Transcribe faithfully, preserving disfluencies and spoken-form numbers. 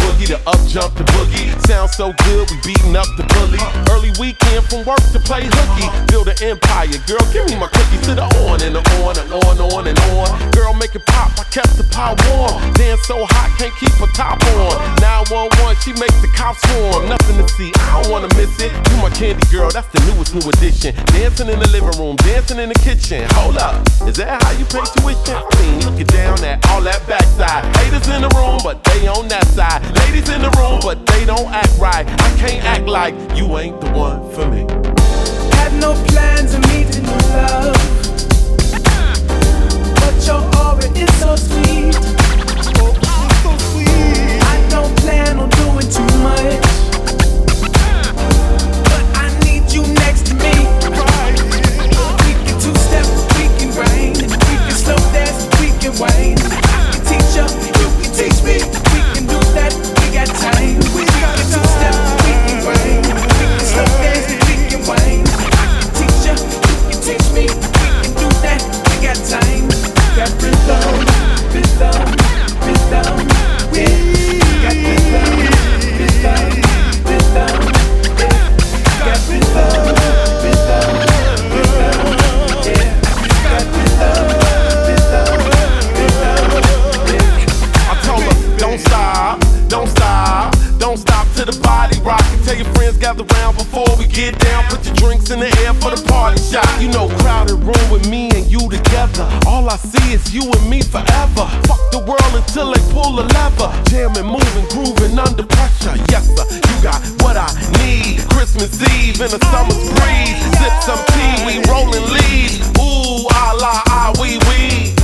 boogie, the up jump the boogie. Sounds so good, we beating up the bully. Early weekend from work to play hooky. Build an empire, girl, give me my cookies to the on and the on and on, on and on. Girl, make it pop, I kept the pot warm. Dance so hot, can't keep her top on. nine one one, she makes the cops swarm. Nothing to see, I don't wanna miss it. You my candy girl, that's the newest new addition. Dancing in the living room, dancing in the kitchen. Hold up, is that how you pay tuition? I mean, look it down at all that backside. Haters in the room, but they on that side. Ladies in the room, but they don't act right. I can't act like you ain't the one for me. Had no plans of meeting your love, but your aura is so sweet. Oh, so sweet. I don't plan on doing too much, but I need you next to me. Right, yeah. We can two-step, we can grind, we can slow dance, we can whine. I can teach you, you can teach me. We can do that, we got time. We can two-step, we can grind, we can slow dance, we can whine. I can teach you, you can teach me. We can do that, we got time. Got rhythm, rhythm, rhythm, yeah. Got rhythm, rhythm, rhythm, yeah. Got rhythm, rhythm, rhythm, yeah. Got rhythm, rhythm, rhythm, yeah. I told her, don't stop, don't stop, don't stop till the body rock. And tell your friends gather round before we get down. Put your drinks in the air for the party shot. You know, crowded room with me and you together. All I see is you and me forever. Fuck the world until they pull a lever. Jamming, moving, grooving under pressure. Yes sir, you got what I need. Christmas Eve in a summer's breeze. Sip some tea, we rolling leaves. Ooh, ah la, ah wee wee.